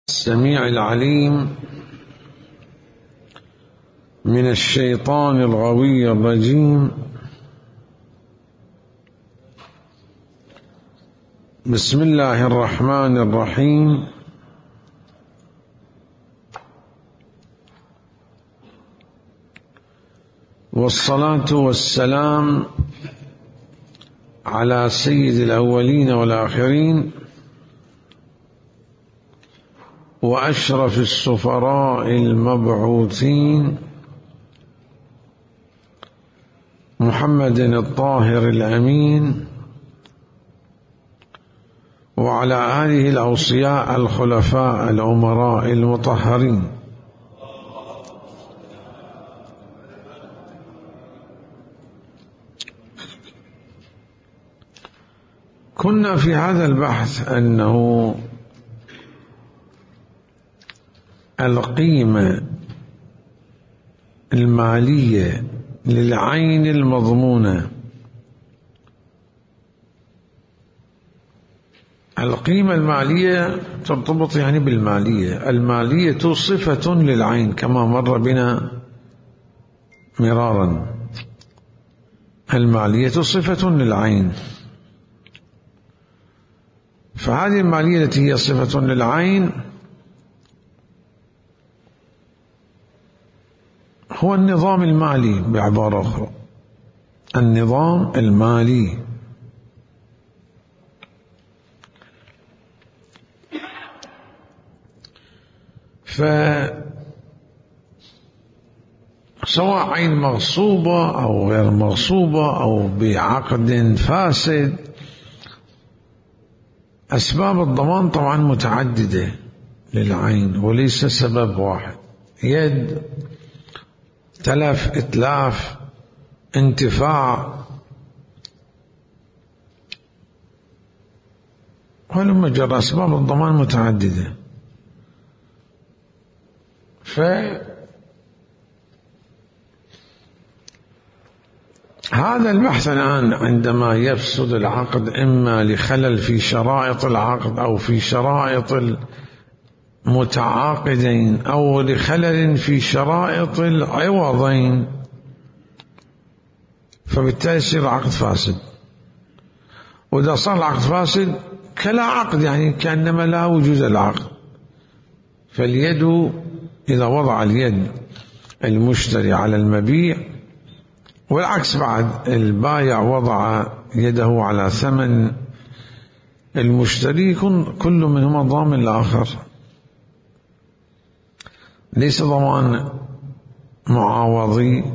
السميع العليم من الشيطان الغوي الرجيم. بسم الله الرحمن الرحيم. والصلاة والسلام على سيد الأولين والآخرين وأشرف السفراء المبعوثين محمد الطاهر الأمين وعلى آله الأوصياء الخلفاء الأمراء المطهرين. كنا في هذا البحث أنه القيمة المالية للعين المضمونة، القيمة المالية ترتبط بالمالية. المالية صفة للعين كما مر بنا مرارا. المالية صفة للعين، فهذه المالية التي هي صفة للعين هو النظام المالي. بعبارة أخرى، النظام المالي. فسواء عين مغصوبة أو غير مغصوبة أو بعقد فاسد، أسباب الضمان طبعا متعددة للعين وليس سبب واحد. يد، تلف، إتلاف، انتفاع، ولما جرى أسباب الضمان متعددة. هذا البحث الآن عندما يفسد العقد إما لخلل في شرائط العقد أو في شرائط المتعاقدين أو لخلل في شرائط العوضين، فبالتالي يصير العقد فاسد. وإذا صار العقد فاسد كلا عقد، كأنما لا وجود العقد. فاليد إذا وضع اليد المشتري على المبيع، والعكس بعد، البائع وضع يده على ثمن المشتري، يكون كل منهما ضامن الآخر، ليس ضمان معاوضي.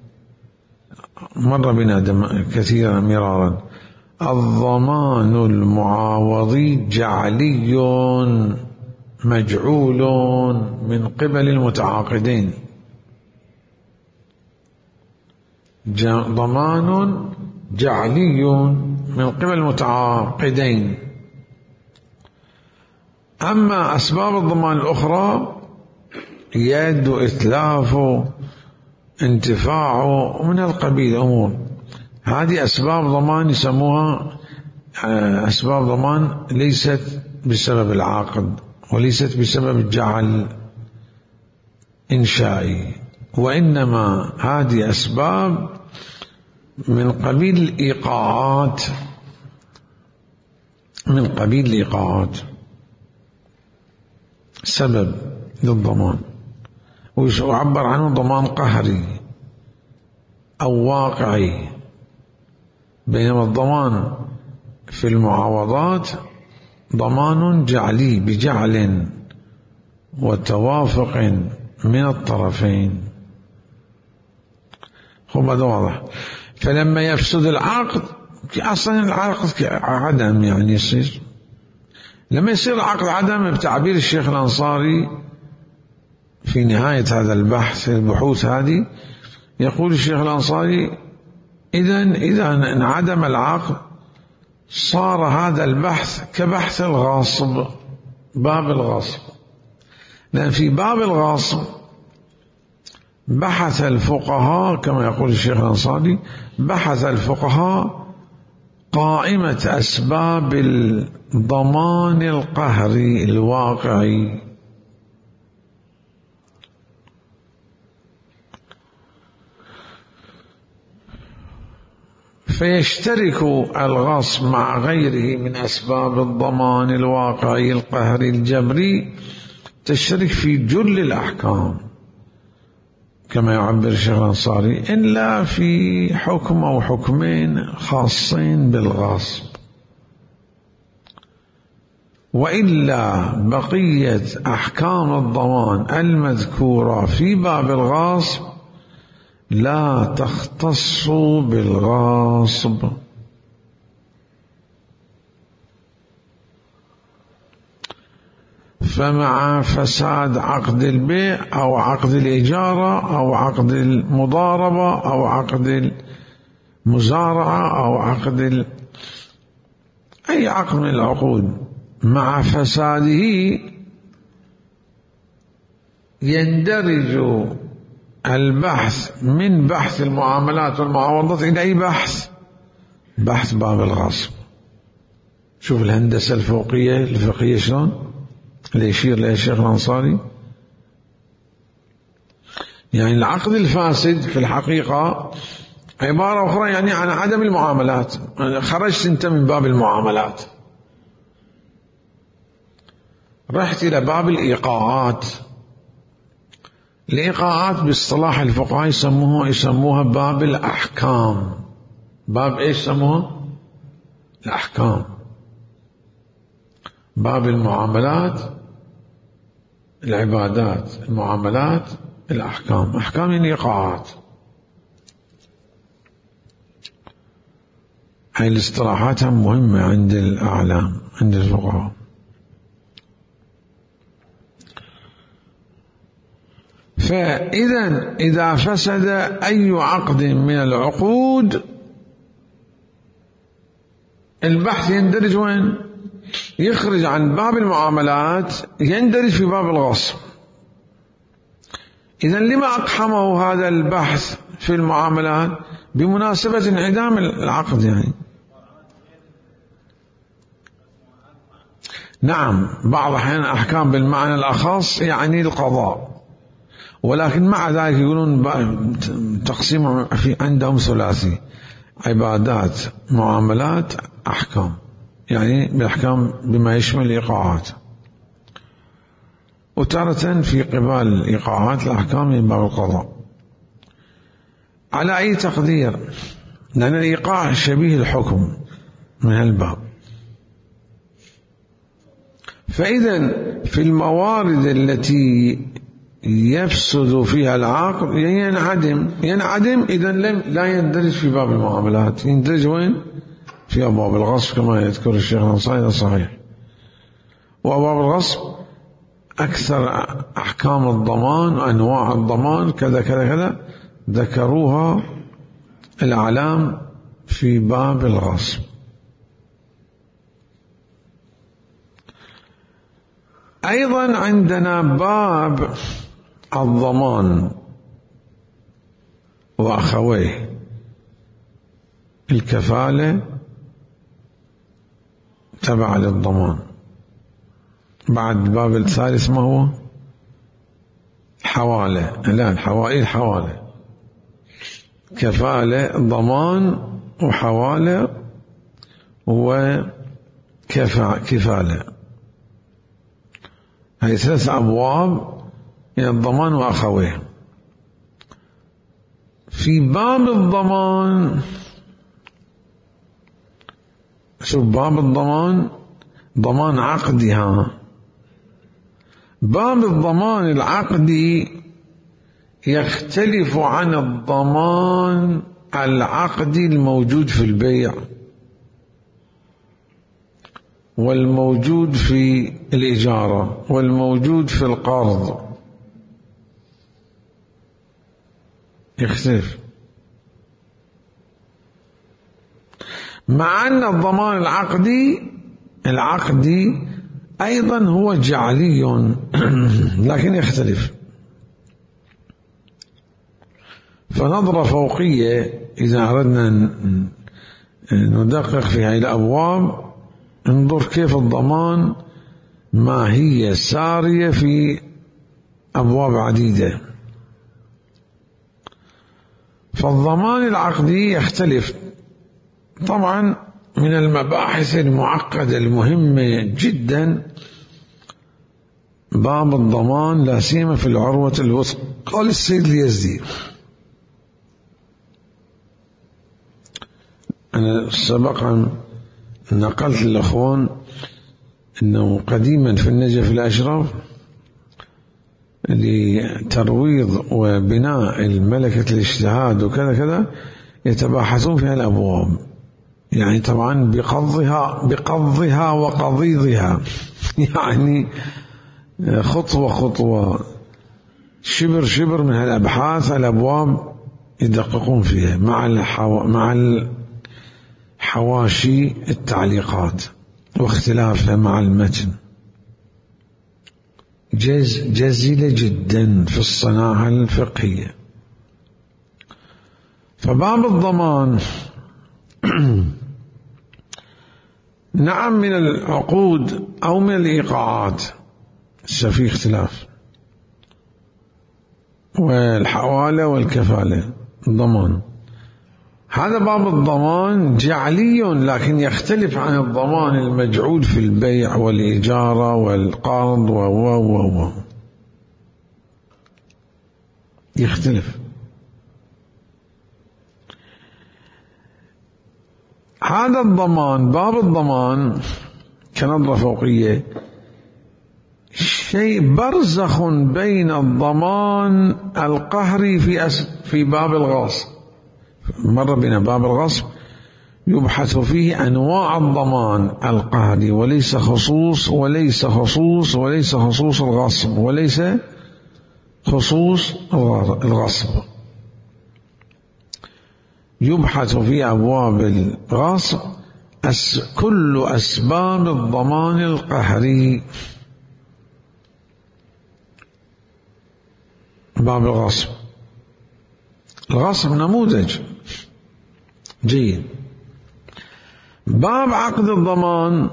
مر بنا كثيرا مرارا. الضمان المعاوضي جعلي مجعول من قبل المتعاقدين. ضمان جعلي من قبل المتعاقدين. أما أسباب الضمان الأخرى، يد، إتلاف، انتفاع، من القبيل أمور، هذه أسباب ضمان يسموها أسباب ضمان ليست بسبب العقد وليست بسبب جعل إنشائي، وإنما هذه أسباب من قبيل الإيقاعات، من قبيل الإيقاعات، سبب للضمان. ويعبر عنه ضمان قهري أو واقعي، بينما الضمان في المعاوضات ضمان جعلي بجعل وتوافق من الطرفين. هذا واضح. فلما يفسد العقد، أصلا العقد عدم يصير، لما يصير العقد عدم، بتعبير الشيخ الأنصاري في نهاية هذا البحث، البحوث هذه، يقول الشيخ الأنصاري: إذا انعدم العقد صار هذا البحث كبحث الغاصب، باب الغاصب. لأن في باب الغاصب بحث الفقهاء، كما يقول الشيخ الأنصاري، بحث الفقهاء قائمة أسباب الضمان القهري الواقعي فيشترك الغصب مع غيره من أسباب الضمان الواقعي القهري الجبري تشترك في جل الأحكام كما يعبر الشيخ الأنصاري، إلا في حكم أو حكمين خاصين بالغصب، وإلا بقية أحكام الضمان المذكورة في باب الغصب لا تختص بالغاصب. فمع فساد عقد البيع أو عقد الإجارة أو عقد المضاربة أو عقد المزارعة أو عقد أي عقد من العقود، مع فساده يندرج البحث من بحث المعاملات والمعاوضات إلى أي بحث باب الغصب. شوف الهندسة الفقهية شلون اللي يشير لها الشيخ الأنصاري. يعني العقد الفاسد في الحقيقة عبارة أخرى يعني عن عدم المعاملات، خرجت أنت من باب المعاملات، رحت إلى باب الإيقاعات. الإيقاعات باصطلاح الفقهاء يسموها باب الأحكام. باب إيش يسموها؟ الأحكام. باب المعاملات العبادات، المعاملات الأحكام. أحكام يعني إيقاعات. هاي الاصطلاحات مهمة عند الأعلام، عند الفقهاء. إذا فسد أي عقد من العقود البحث يندرج وين؟ يخرج عن باب المعاملات، يندرج في باب الغصب. إذن لما أقحمه هذا البحث في المعاملات؟ بمناسبة انعدام العقد يعني. نعم، بعض الأحيان أحكام بالمعنى الأخص يعني القضاء، ولكن مع ذلك يقولون تقسيم عندهم ثلاثي: عبادات، معاملات، أحكام. يعني بالأحكام بما يشمل الإيقاعات، وتارة في قبال الإيقاعات الأحكام من باب القضاء. على أي تقدير؟ لأن الإيقاع شبيه الحكم من هالباب. فإذا في الموارد التي يفسد فيها العقد ينعدم إذا لا يندرج في باب المعاملات، يندرج وين؟ في أبواب الغصب كما يذكر الشيخ الأنصاري. صحيح. وأبواب الغصب أكثر أحكام الضمان وأنواع الضمان كذا كذا كذا ذكروها الأعلام في باب الغصب. أيضا عندنا باب الضمان وأخويه: الكفالة تبع للضمان. بعد الباب الثالث ما هو؟ حوالة. لا، الحوالة كفالة، ضمان وحوالة وكفالة. هذه 3 أبواب من الضمان وأخويه. في باب الضمان، شوف باب الضمان ضمان عقدها. باب الضمان العقدي يختلف عن الضمان العقدي الموجود في البيع والموجود في الإجارة والموجود في القرض، يختلف. مع أن الضمان العقدي أيضا هو جعلي لكن يختلف. فنظرة فوقية إذا أردنا ندقق في هذه الأبواب، انظر كيف الضمان ما هي سارية في أبواب عديدة. فالضمان العقدي يختلف طبعا من المباحث المعقدة المهمة جدا باب الضمان، لا سيما في العروة الوثقى. قال السيد اليزدي: أنا سبقا نقلت للأخوان أنه قديما في النجف الأشرف لترويض وبناء الملكة الاجتهاد وكذا كذا يتباحثون في الأبواب، يعني طبعا بقضها وقضيضها، يعني خطوة خطوة شبر شبر من هالأبحاث الأبواب يدققون فيها مع حواشي التعليقات واختلافها مع المتن. جزيلة جدا في الصناعة الفقهية. فباب الضمان نعم من العقود أو من الإيقاعات في اختلاف، والحوالة والكفالة الضمان. هذا باب الضمان جعلي، لكن يختلف عن الضمان المجعول في البيع والإجارة والقرض يختلف. هذا الضمان، باب الضمان كنظرة فوقية، شيء برزخ بين الضمان القهري في باب الغاصب. مر بنا باب الغصب يبحث فيه أنواع الضمان القهري، وليس خصوص الغصب، وليس خصوص الغصب. يبحث في أبواب الغصب كل أسباب الضمان القهري. باب الغصب نموذج جيد. باب عقد الضمان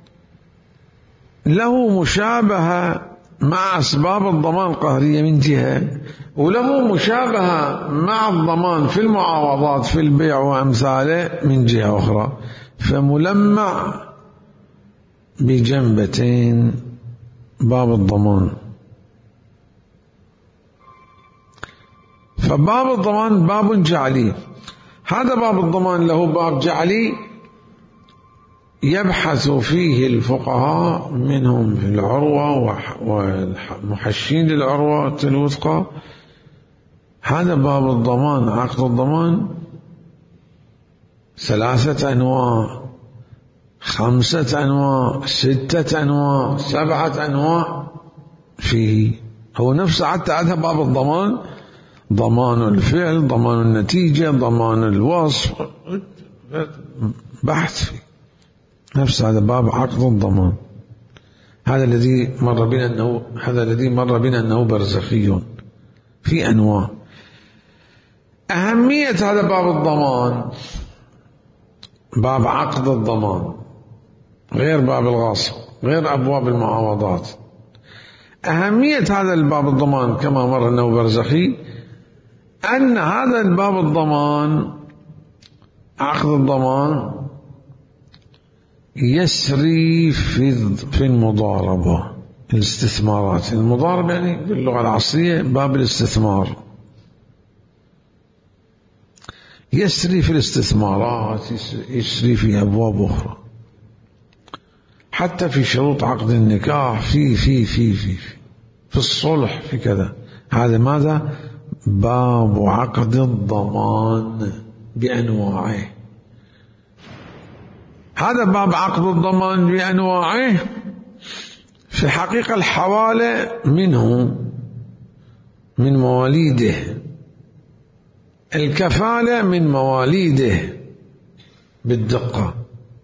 له مشابهة مع أسباب الضمان القهرية من جهة، وله مشابهة مع الضمان في المعاوضات في البيع وأمثاله من جهة أخرى، فملمع بجنبتين باب الضمان. فباب الضمان باب جعلي. هذا باب الضمان له باب جعلي يبحث فيه الفقهاء منهم في العروة والمحشين للعروة الوثقى. هذا باب الضمان، عقد الضمان 3 أنواع، 5 أنواع، 6 أنواع، 7 أنواع فيه. هو نفسه حتى هذا باب الضمان، ضمان الفعل، ضمان النتيجة، ضمان الوصف، بحث فيه. نفس هذا باب عقد الضمان. هذا الذي مر بنا أنه برزخي في أنواع. أهمية هذا باب الضمان، باب عقد الضمان غير باب الغاصب، غير أبواب المعاوضات. أهمية هذا الباب الضمان كما مر أنه برزخي، أن هذا الباب الضمان، عقد الضمان، يسري في المضاربة، الاستثمارات. المضاربة يعني باللغة العصرية باب الاستثمار، يسري في الاستثمارات، يسري في أبواب أخرى، حتى في شروط عقد النكاح، في الصلح، في كذا. هذا ماذا؟ باب عقد الضمان بأنواعه. هذا باب عقد الضمان بأنواعه. في الحقيقة الحوالة منه، من مواليده، الكفالة من مواليده بالدقة.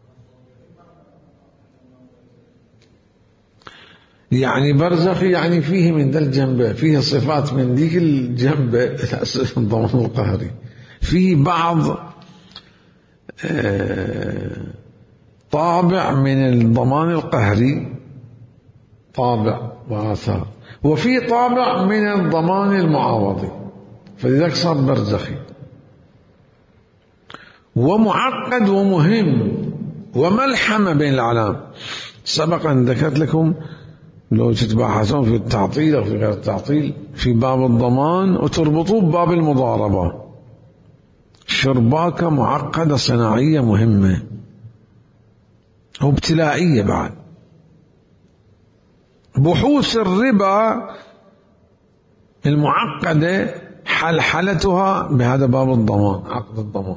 يعني برزخي، يعني فيه من ذا الجنبة، فيه صفات من ذيك الجنبة الضمان القهري، فيه بعض طابع من الضمان القهري، طابع وآثار، وفي طابع من الضمان المعاوضي، فلذلك صار برزخي. ومعقد ومهم وملحمة بين الأعلام. سبق أن ذكرت لكم لو تتباحثون في التعطيل أو في غير التعطيل في باب الضمان وتربطوه بباب المضاربة، شرباكة معقدة صناعية مهمة وابتلائية بعد. بحوث الربا المعقدة حلحلتها بهذا باب الضمان، عقد الضمان.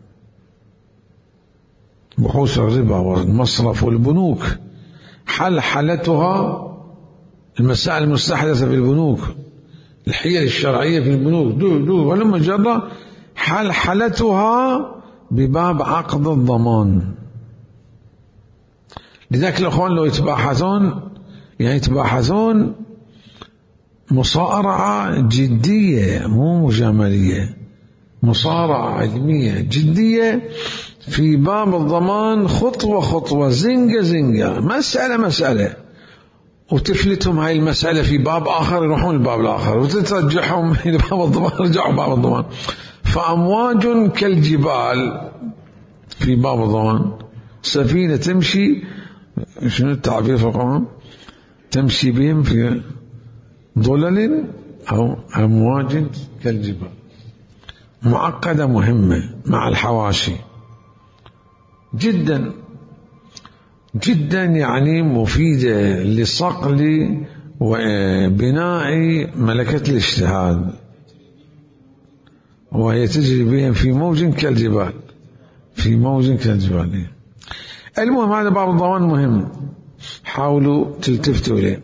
بحوث الربا والمصرف والبنوك حلحلتها، المسائل المستحدثة في البنوك، الحيل الشرعية في البنوك ولما جرى حلحلتها بباب عقد الضمان. لذلك الأخوان لو يتباحثون مصارعة جدية مو مجاملية، مصارعة علمية جدية في باب الضمان، خطوة خطوة، زنقة مسألة، وتفلتهم هاي المسألة في باب آخر، يروحون الباب الآخر، وتترجعهم إلى باب الضمان، يرجعوا باب الضمان. فأمواج كالجبال في باب الضمان، سفينة تمشي، شنو التعبير في القرآن؟ تمشي بهم في ظلل أو أمواج كالجبال. معقدة مهمة مع الحواشي جدا جدا، يعني مفيدة لصقل وبناء ملكة الاجتهاد، وهي تجري بهم في موج كالجبال، في موج كالجبال. المهم هذا باب الضمان مهم، حاولوا تلتفتوا إليه.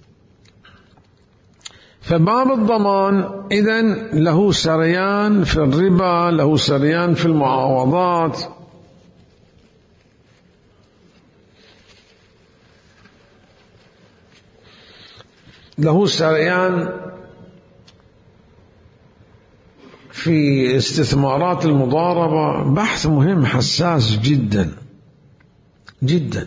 فباب الضمان إذن له سريان في الربا، له سريان في المعاوضات، له سريان في استثمارات المضاربة. بحث مهم حساس جدا جدا.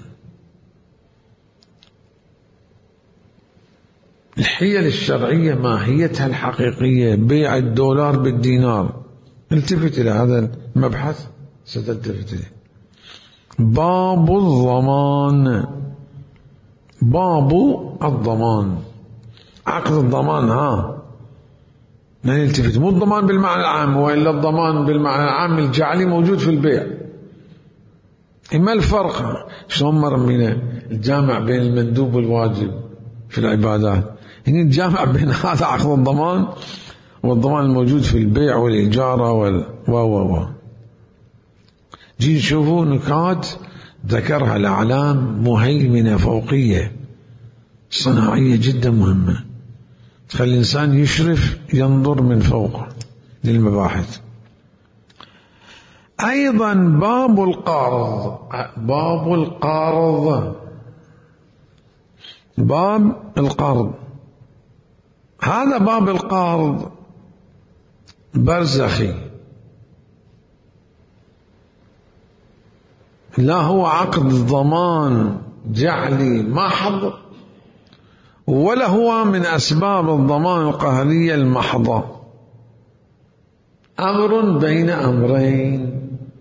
الحيل الشرعية ماهيتها الحقيقية، بيع الدولار بالدينار. التفت إلى هذا المبحث ستلتفت إليه. باب الضمان، باب الضمان، عقد الضمان. لا نلتفت، مو الضمان بالمعنى العام، وإلا الضمان بالمعنى العام الجعلي موجود في البيع. ما الفرق؟ شلون مرمينا الجامع بين المندوب والواجب في العبادات؟ هنا الجامع بين هذا عقد الضمان والضمان الموجود في البيع والإجارة جي نشوفوا نكات ذكرها الأعلام مهيمنة فوقية صناعية جدا مهمة، خلي الإنسان يشرف ينظر من فوق للمباحث. أيضا باب القرض، باب القرض، باب القرض. هذا باب القرض برزخي، لا هو عقد ضمان جعلي محض، ولا هو من أسباب الضمان القهرية المحضة. أمر بين أمرين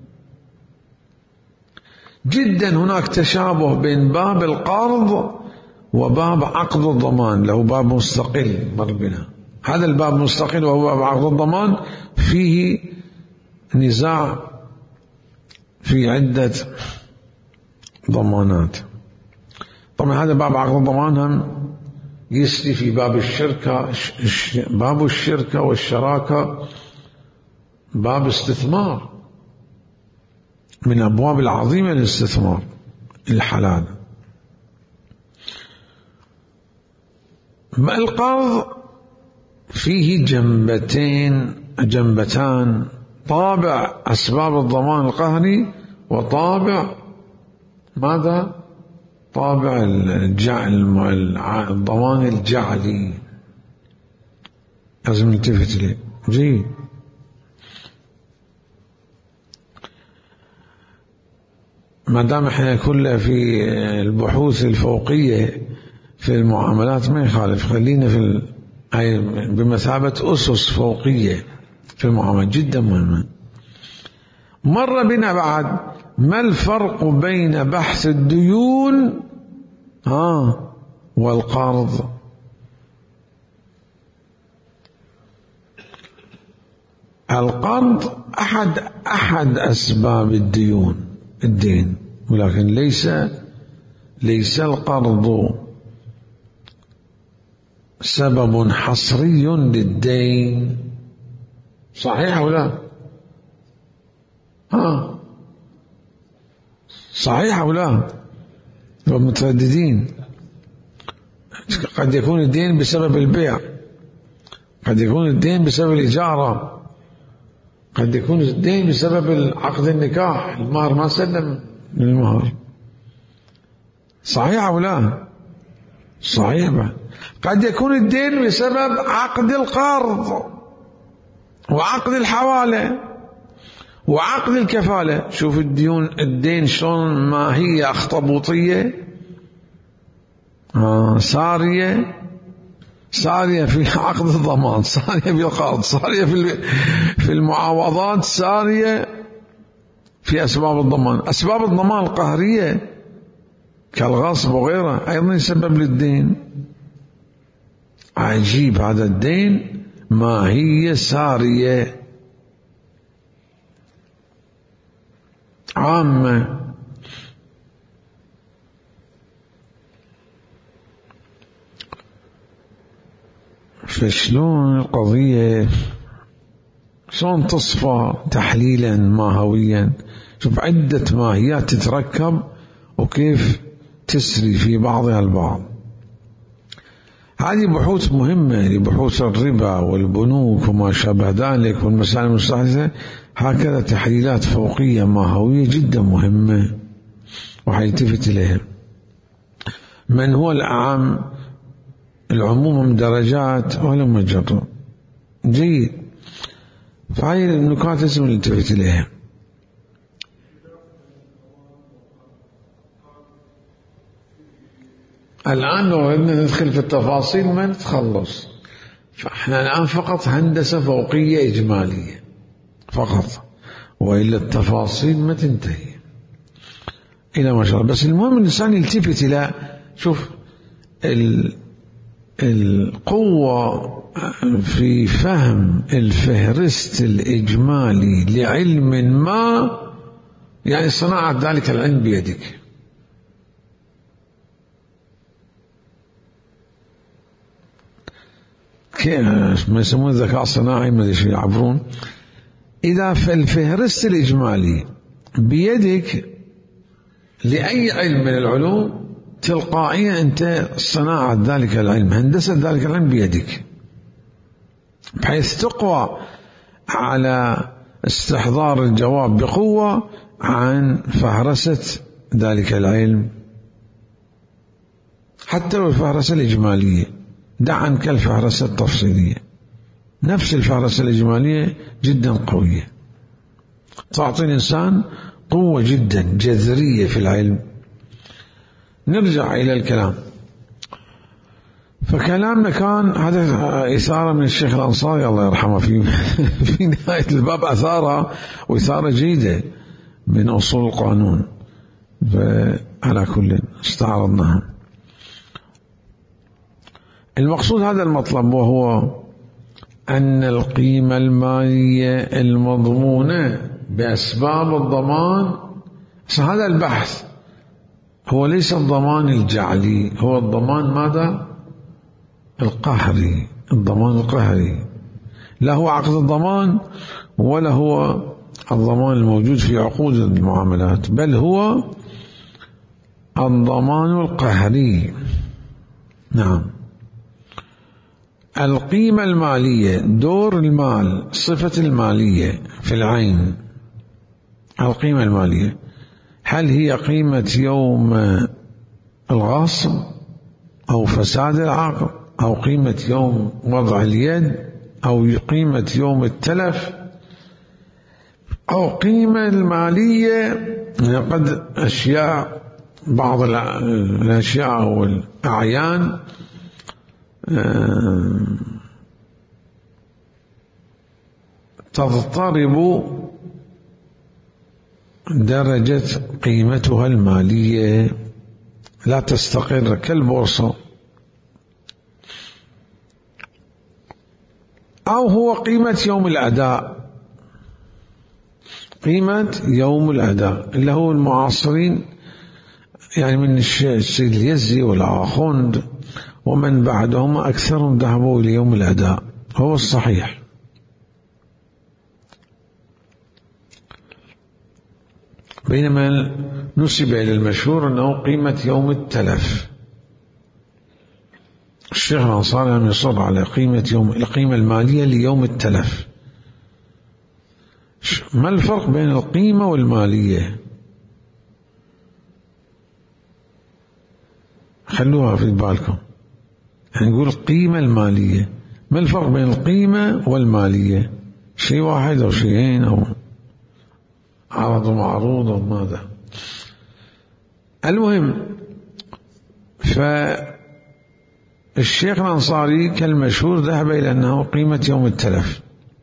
جدا. هناك تشابه بين باب القرض وباب عقد الضمان، له باب مستقل مر بنا. هذا الباب مستقل وهو باب عقد الضمان فيه نزاع في عدة ضمانات. طبعا هذا باب عقد الضمان هم يسري في باب الشركة، باب الشركة والشراكة باب استثمار من أبواب العظيمة للاستثمار الحلال. القرض فيه جنبتان، طابع أسباب الضمان القهري، وطابع ماذا؟ طابع الضمان الجعلي. لازم نلتفت إليه جيد. ما دام احنا كلها في البحوث الفوقية في المعاملات ما يخالف، خلينا في بمثابة أسس فوقية في المعاملات جدا مهمة. مر بنا بعد ما الفرق بين بحث الديون والقرض. القرض أحد أسباب الدين، ولكن ليس القرض سبب حصري للدين. صحيح أو لا؟ صحيح أو لا؟ مترددين. قد يكون الدين بسبب البيع، قد يكون الدين بسبب الإجارة، قد يكون الدين بسبب عقد النكاح، المهر ما سلم المهر. صحيح أو لا؟ صحيح. قد يكون الدين بسبب عقد القرض وعقد الحوالة وعقد الكفالة. شوف الدين شلون ما هي أخطبوطية، سارية في عقد الضمان، سارية في القرض، سارية في المعاوضات، سارية في أسباب الضمان. أسباب الضمان القهرية كالغصب وغيره أيضا يسبب للدين. عجيب هذا الدين ما هي سارية عامة. فشلون القضية شلون تصفى تحليلا ماهويا؟ شوف عدة ماهيات تتركب وكيف تسري في بعضها البعض. هذه بحوث مهمة لبحوث الربا والبنوك وما شابه ذلك والمسائل المستحدثة. هكذا تحليلات فوقية ماهوية جدا مهمة وحيلتفت إليها. من هو الأعم؟ العموم من درجات ولا مجرد. جيد. فهذه النكات لازم نلتفت إليها. الآن لو بدنا ندخل في التفاصيل ما نتخلص، فإحنا الآن فقط هندسة فوقية إجمالية فقط، وإلا التفاصيل ما تنتهي إلى ما شاء الله. بس المهم الإنسان يلتفت إلى شوف القوة في فهم الفهرست الإجمالي لعلم ما، يعني صناعة ذلك العلم بيدك. ما يسمون الذكاء الصناعي ما ادري يعبرون. إذا في الفهرست الإجمالي بيدك لأي علم من العلوم، تلقائيا أنت صناعة ذلك العلم، هندسة ذلك العلم بيدك، بحيث تقوى على استحضار الجواب بقوة عن فهرسة ذلك العلم، حتى لو الفهرسة الإجمالية. دع عنك الفهرسة التفصيلية، نفس الفهرسة الإجمالية جدا قوية، تعطي الإنسان قوة جدا جذرية في العلم. نرجع إلى الكلام. فكلامنا كان هذا إثارة من الشيخ الأنصاري الله يرحمه في نهاية الباب، أثارة وإثارة جيدة من أصول القانون، فعلى كل استعرضناها. المقصود هذا المطلب، وهو أن القيمة المالية المضمونة بأسباب الضمان، هذا البحث هو ليس الضمان الجعلي، هو الضمان ماذا؟ القهري، الضمان القهري. لا هو عقد الضمان ولا هو الضمان الموجود في عقود المعاملات، بل هو الضمان القهري. نعم. القيمة المالية، دور المال، صفة المالية في العين. القيمة المالية هل هي قيمة يوم الغصب أو فساد العقد، أو قيمة يوم وضع اليد، أو قيمة يوم التلف، أو قيمة المالية قد أشياء، بعض الأشياء والأعيان تضطرب درجة قيمتها المالية لا تستقر كالبورصة، أو هو قيمة يوم الأداء، قيمة يوم الأداء اللي هو المعاصرين يعني من السيد اليزي والآخوند ومن بعدهم أكثرهم ذهبوا ليوم الأداء، هو الصحيح. بينما نسب إلى المشهور أنه قيمة يوم التلف. الشيخ الأنصاري يصر على القيمة المالية ليوم التلف. ما الفرق بين القيمة والمالية؟ خلوها في بالكم. يعني نقول القيمة المالية، ما الفرق بين القيمة والمالية؟ شيء واحد أو شيئين أو عرض ومعروض أو ماذا؟ المهم، فالشيخ الأنصاري كالمشهور ذهب إلى أنه قيمة يوم التلف.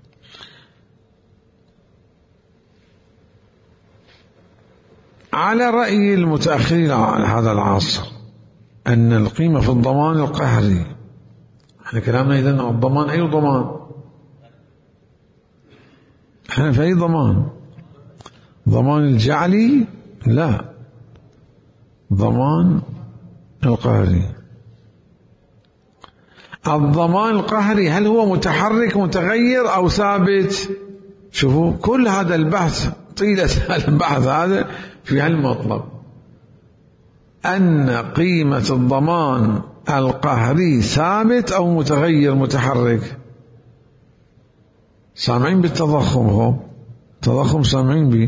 على رأي المتأخرين على هذا العصر أن القيمة في الضمان القهري. احنا كلامنا إذن عن الضمان، أي ضمان؟ احنا في أي ضمان؟ ضمان الجعلي؟ لا، ضمان القهري. الضمان القهري هل هو متحرك متغير أو ثابت؟ شوفوا كل هذا البحث، طيلة البحث هذا في هالمطلب، أن قيمة الضمان القهري ثابت أو متغير متحرك. سامعين بالتضخم؟ هو تضخم سامعين به.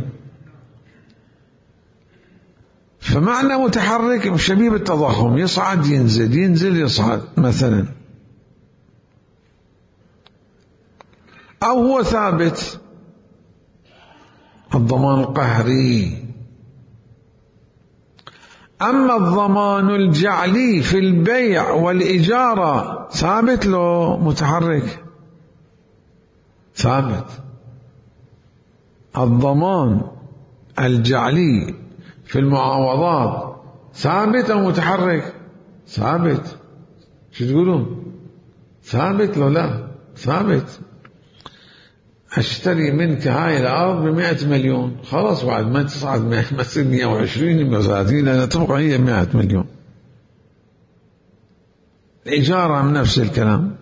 فمعنى متحرك شبيه بالتضخم، يصعد ينزل ينزل يصعد مثلا، أو هو ثابت الضمان القهري. أما الضمان الجعلي في البيع والإجارة ثابت له متحرك؟ ثابت. الضمان الجعلي في المعاوضات ثابت أو متحرك؟ ثابت. شو تقولون؟ ثابت لو لا؟ ثابت. أشتري منك هاي الأرض ب100 مليون، خلاص بعد ما تصعد ما تصير 120 130 لأنها تبقى هي 100 مليون. الإجارة من نفس الكلام.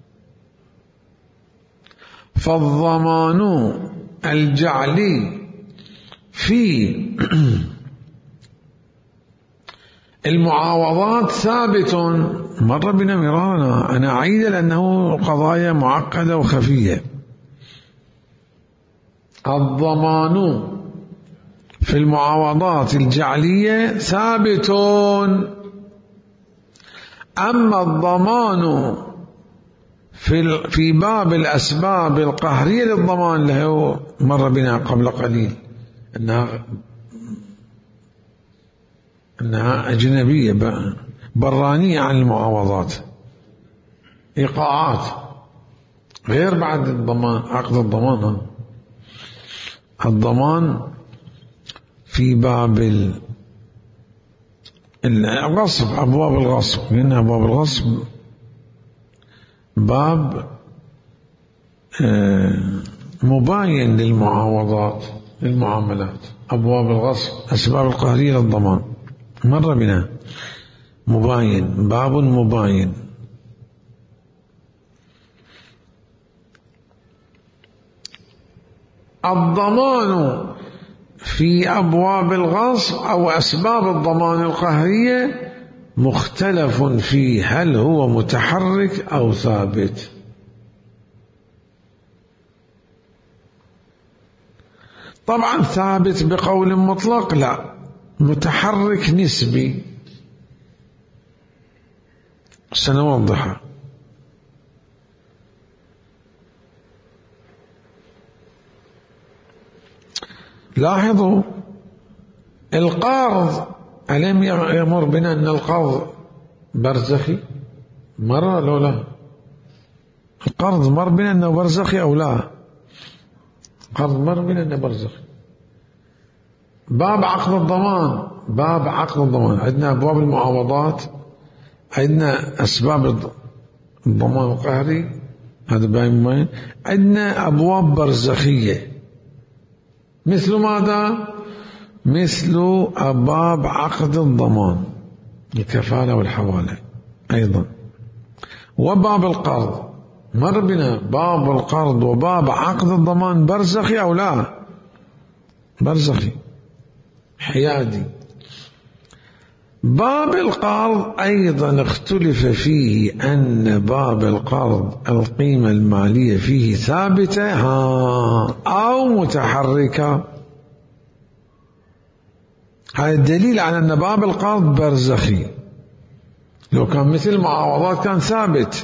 فالضمان الجعلي في المعاوضات ثابت، مر بنا مرارا، أنا أعيد لأنه قضايا معقدة وخفية. الضمان في المعاوضات الجعلية ثابت، أما الضمان في باب الأسباب القهرية للضمان له مر بنا قبل قليل أنها أجنبية برانية عن المعاوضات، إيقاعات، غير بعد الضمان، عقد الضمان. الضمان في باب الغصب، أبواب الغصب، لأن أبواب الغصب باب مباين للمعاوضات للمعاملات. أبواب الغصب أسباب القهرية للضمان مر بنا، مباين، باب مباين. الضمان في أبواب الغصب أو أسباب الضمان القهرية مختلف فيه، هل هو متحرك أو ثابت؟ طبعا ثابت بقول مطلق لا، متحرك نسبي، سنوضحها. لاحظوا القرض، ألم يمر بنا أن القرض برزخي؟ مر لو لا؟ القرض مر بنا أنه برزخي أو لا؟ القرض مر بنا أنه برزخي. باب عقد الضمان. باب عقد الضمان عندنا أبواب المعاوضات، عندنا أسباب الضمان القهري، هذا باين. عندنا أبواب برزخية مثل ماذا؟ مثل أبواب عقد الضمان، الكفالة والحوالة أيضا، وباب القرض. مر بنا باب القرض وباب عقد الضمان برزخي أو لا؟ برزخي حيادي. باب القرض أيضا اختلف فيه أن باب القرض القيمة المالية فيه ثابتة أو متحركة. هذا الدليل على أن باب القرض برزخي. لو كان مثل المعاوضات كان ثابت.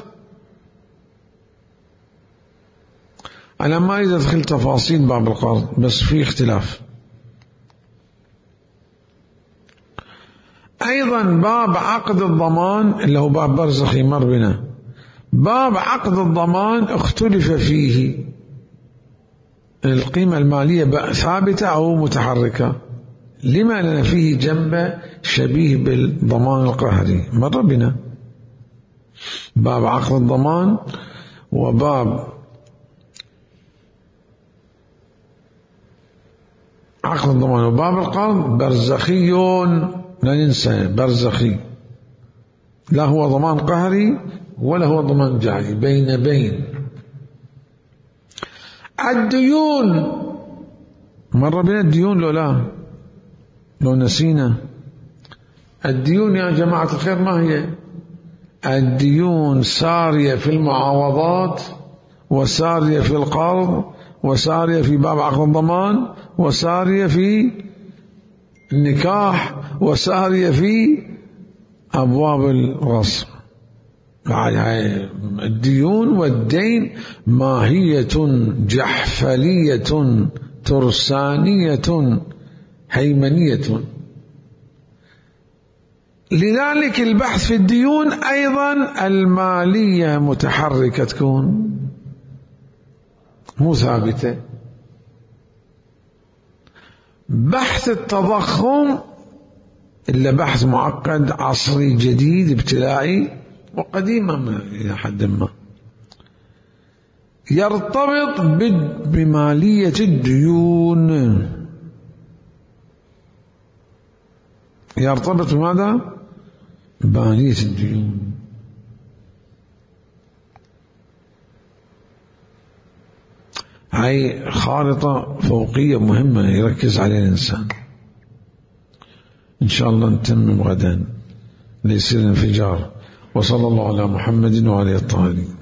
أنا ما أريد أدخل تفاصيل باب القرض، بس في اختلاف. أيضا باب عقد الضمان اللي هو باب برزخي مر بنا. باب عقد الضمان اختلف فيه القيمة المالية ثابتة أو متحركة. لما؟ لأن فيه جنبه شبيه بالضمان القهري مر بنا. باب عقد الضمان وباب عقد الضمان وباب القرض برزخي، لا ننسى برزخي، لا هو ضمان قهري ولا هو ضمان جعلي، بين. الديون مر بنا الديون لو نسينا. الديون يا جماعة الخير ما هي؟ الديون سارية في المعاوضات، وسارية في القرض، وسارية في باب عقد الضمان، وسارية في النكاح، وسارية في أبواب الغصب. الديون والدين ماهية جحفلية ترسانية هيمنية. لذلك البحث في الديون أيضا المالية متحركة تكون مو ثابتة. بحث التضخم إلا بحث معقد عصري جديد ابتلاعي وقديم إلى حد ما، يرتبط بمالية الديون. يرتبط بماذا؟ بمالية الديون. هاي خارطة فوقية مهمة يركز عليها الإنسان. إن شاء الله نتمم غدا ليصير انفجار. وصلى الله على محمد وعلى الطاهرين.